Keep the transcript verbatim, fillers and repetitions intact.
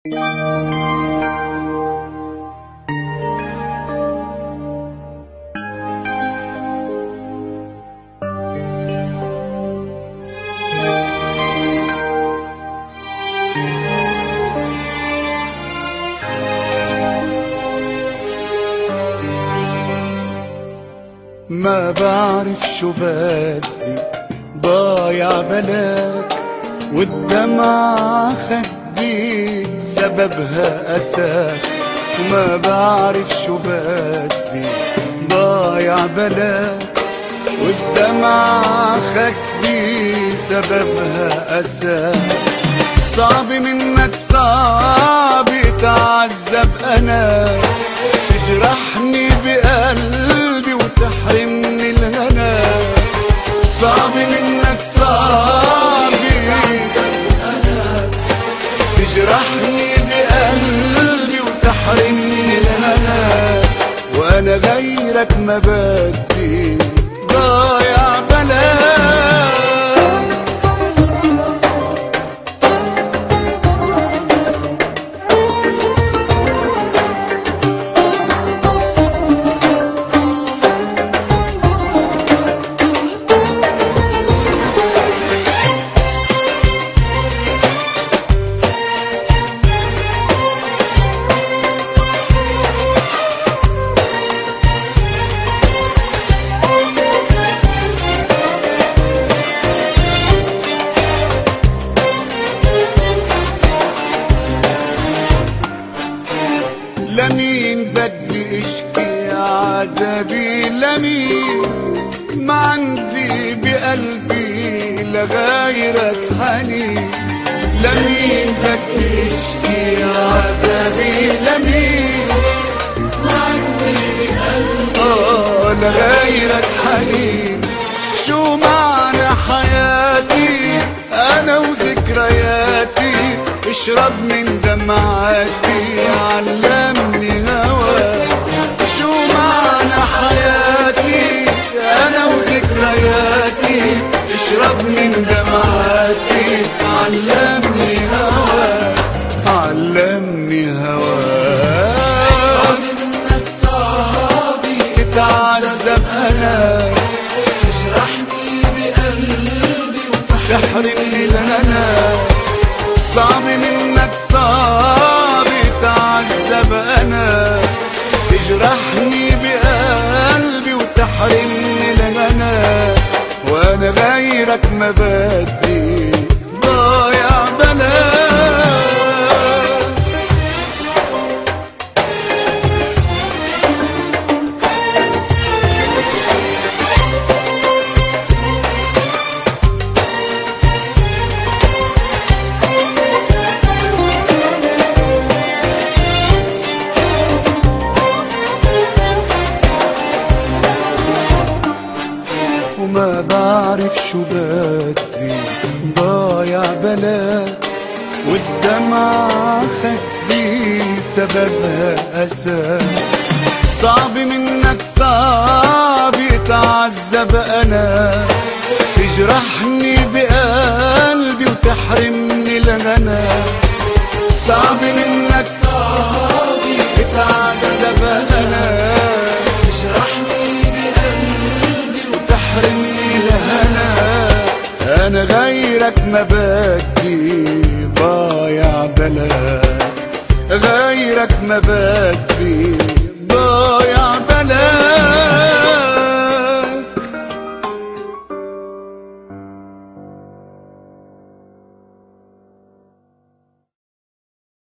ما بعرف شو بدي ضايع بلاك، والدمعة خدي سببها أساك. وما بعرف شو بدي ضايع بلاك، والدمعة خدي سببها أساك. صعب منك صعب تعذب أنا، تجرحني بقلبي وتحرمني الهنا. صعب منك صعب تجرحني بقلبي وتحرمني الهنا، وانا غيرك ما بدي ضايع بلاك. لمين بدي اشكي عذابي؟ لمين ما عندي بقلبي لغيرك حنين؟ لمين بدي اشكي عذابي؟ لمين ما عندي بقلبي آه لغيرك حنين؟ شو معنى حياتي انا وذكرياتي؟ اشرب من دمعاتي علمني هواك. شو معنى حياتي انا وذكرياتي؟ اشرب من دمعاتي علمني هواك، علمني هواك. صعب منك صعبي تتعذب انا، تجرحني بقلبي وتحرمني الهنا. صعب منك صعب تعذب أنا، تجرحني بقلبي وتحرمني الهنا، وأنا غيرك ما بدي ضايع بلاك. وما بعرف شو بدي ضايع بلاك، والدمعة خدي سببها أساك. صعب منك صعب تعذب أنا، تجرحني بقلبي وتحرمني الهنا. صعب منك صعب تعذب أنا، تجرحني بقلبي وتحرمني الهنا، أنا غيرك ما بدي ضايع بلاك. غيرك ما بدي